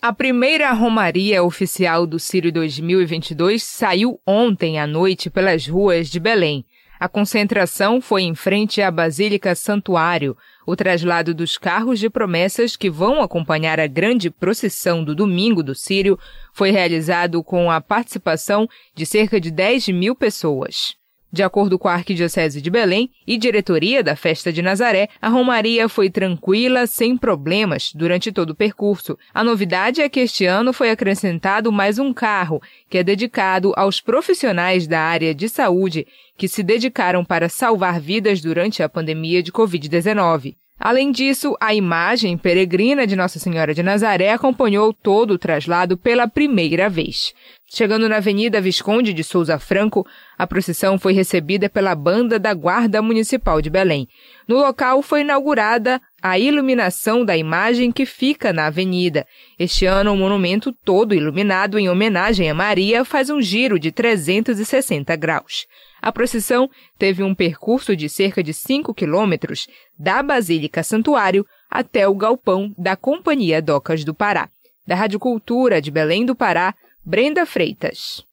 A primeira romaria oficial do Círio 2022 saiu ontem à noite pelas ruas de Belém. A concentração foi em frente à Basílica Santuário. O traslado dos carros de promessas que vão acompanhar a grande procissão do domingo do Círio foi realizado com a participação de cerca de 10 mil pessoas. De acordo com a Arquidiocese de Belém e diretoria da Festa de Nazaré, a romaria foi tranquila, sem problemas, durante todo o percurso. A novidade é que este ano foi acrescentado mais um carro, que é dedicado aos profissionais da área de saúde que se dedicaram para salvar vidas durante a pandemia de Covid-19. Além disso, a imagem peregrina de Nossa Senhora de Nazaré acompanhou todo o traslado pela primeira vez. Chegando na Avenida Visconde de Souza Franco, a procissão foi recebida pela Banda da Guarda Municipal de Belém. No local foi inaugurada a iluminação da imagem que fica na avenida. Este ano, o monumento todo iluminado em homenagem a Maria faz um giro de 360 graus. A procissão teve um percurso de cerca de 5 quilômetros da Basílica Santuário até o galpão da Companhia Docas do Pará. Da Rádio Cultura de Belém do Pará, Brenda Freitas.